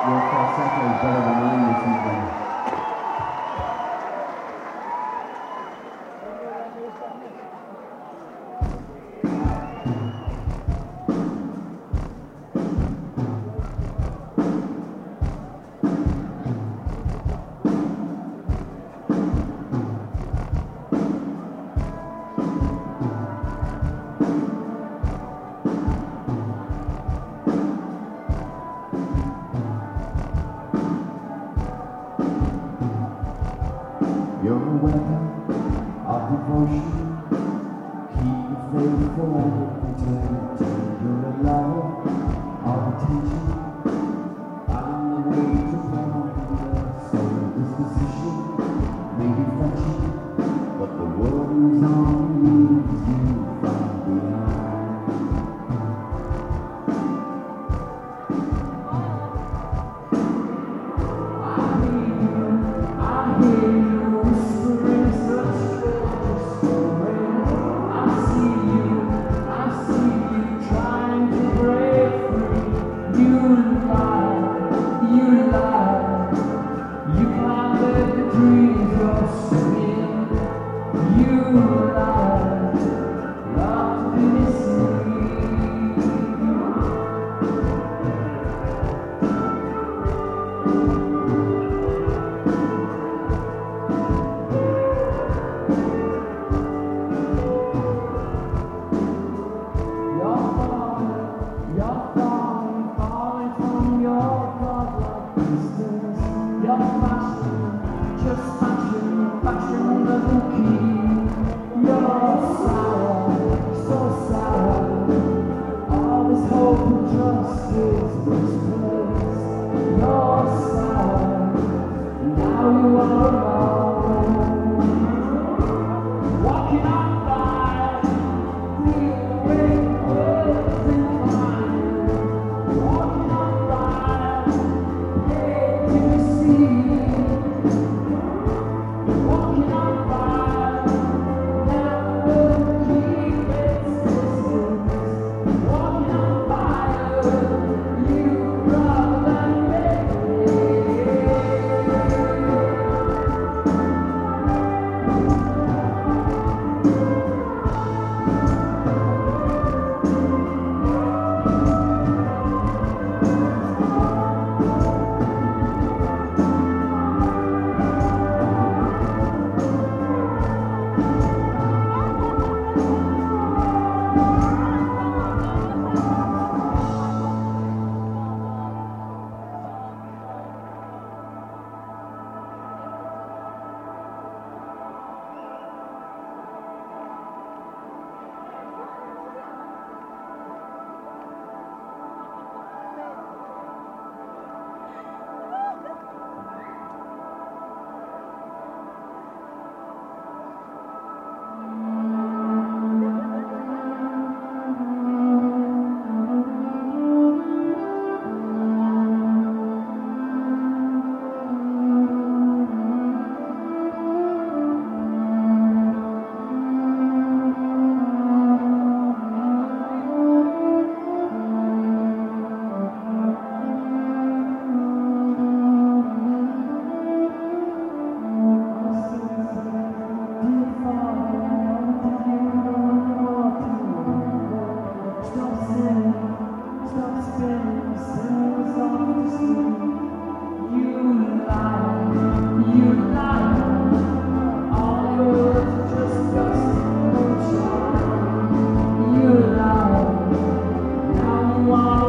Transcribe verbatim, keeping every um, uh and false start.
Your falsetto is better than mine this evening. You're a weapon of devotion. Keep the faith forward eternity. You're a lover of attention. I'm the way to plunder. So this position may be fetching, but the world moves on and leaves you far behind. I hear you, I hear you. Your passion, just passion, passion doesn't keep. You're sour, so sour. All this hope and trust is misplaced. You're sour, now you are alone. Walking on by, feel the way words incline. Walking on by, hate to see. Walking on by, never keep its distance. Walking on by, you rather than me. You lie, now you are